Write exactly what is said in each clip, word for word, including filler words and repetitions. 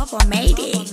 Papa made it.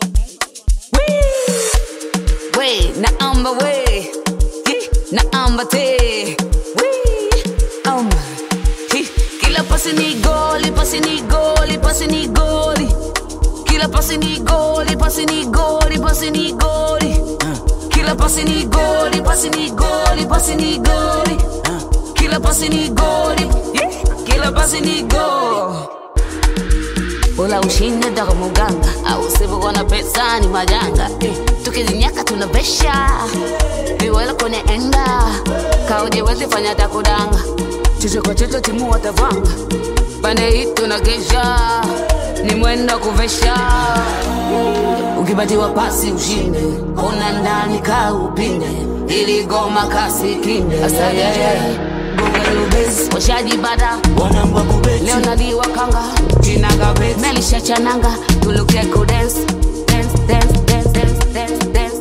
Wait, na amba way. Na amba te. Um. Kila pasi ni goli, pasi ni goli, pasi ni goli. Kila pasi ni goli, pasi ni goli, pasi ni goli. Kila pasi ni goli, pasi ni goli, pasi ni goli. Kila pasi ni goli, kila pasi ni goli. Ula ushinde daga muganga au sibu kona pesa ni majanga eh, tukizinyaka tunabesha viwela kone enda kauje wezi fanya takudanga chicho kwa chicho timu watavanga pande hii tunagesha ni mwenda kuvesha ukibatiwa pasi ushinde ona ndani ka upinde ili goma kasi kinde asante yeah. Washaji bada wanamba kubeti leo naliwa kanga jina gabeti melisha chananga tuluke ku dance dance dance dance dance dance dance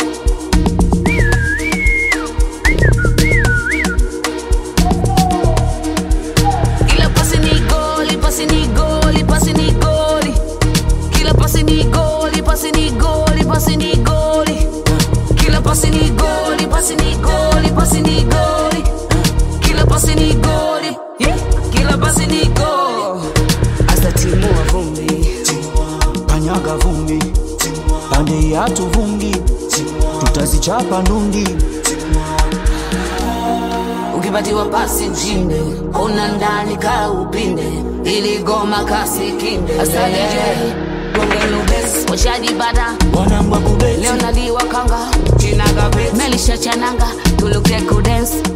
kila pasi ni goli pasi ni goli pasi ni goli kila pasi ni goli pasi ni goli pasi ni goli kila pasi ni goli pasi ni goli pasi ni goli kila pasi ni goli kila pasi ni go asa timu wa vumbi kanyaga vumbi pande yatu vumbi tutazichapa ndundi ukibatiwa pasi ushinde ona ndani ka upinde ili goma kasi kinde asa yeah. Washaji bada wanamba kubeti leo naliwa kanga jina gabeti melisha chananga tuluke ku dance